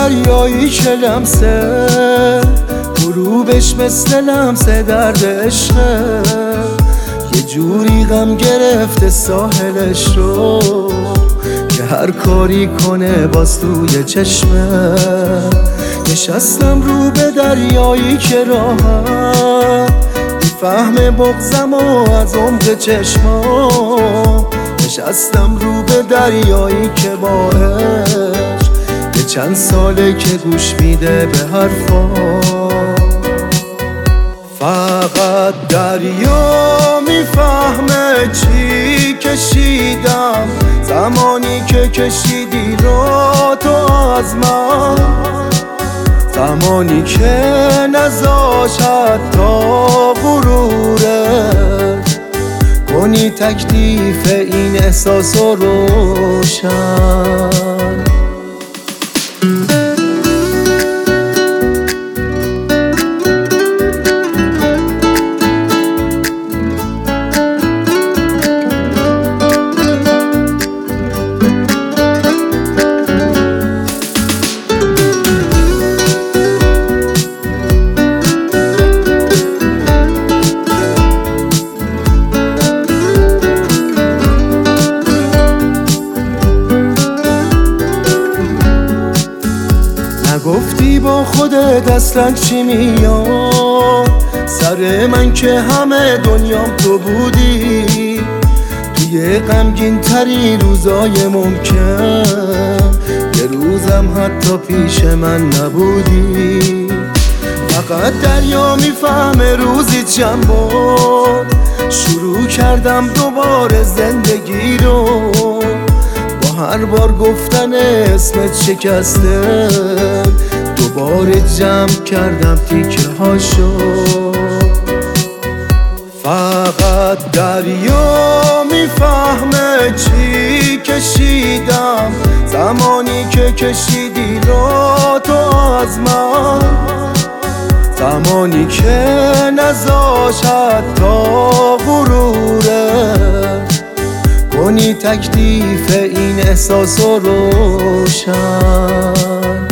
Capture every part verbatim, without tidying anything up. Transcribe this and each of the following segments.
دریایی که لمسه غروبش مثل لمسه درد عشقه، یه جوری غم گرفته ساحلش رو که هر کاری کنه باز توی چشمه. نشستم رو به دریایی که راحت میفهم بغضم و از عمق چشمام. نشستم رو به دریایی که با عشق یه چند ساله که گوش میده به حرفام. فقط دریا میفهمه چی کشیدم، زمانی که کشیدی رو تو از من، زمانی که نذاش حتی غرورت کنی تکلیف این احساس رو روشن. نگفتی با خودت اصلا چی میاد سر من که همه دنیام تو بودی. توی غمگین تری روزای ممکن یه روزم حتی پیش من نبودی. فقط دریا میفهمه روزی چند بار شروع کردم دوباره زندگی رو، هر بار گفتن اسمت شکسته دوباره جمع کردم تیکه هاشو. فقط دریا میفهمه چی کشیدم، زمانی که کشیدی رو تو از من، زمانی که نذاش حتی غرورت کنی تکلیف این احساس رو روشن.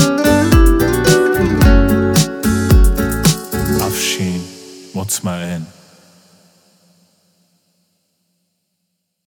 مطمئن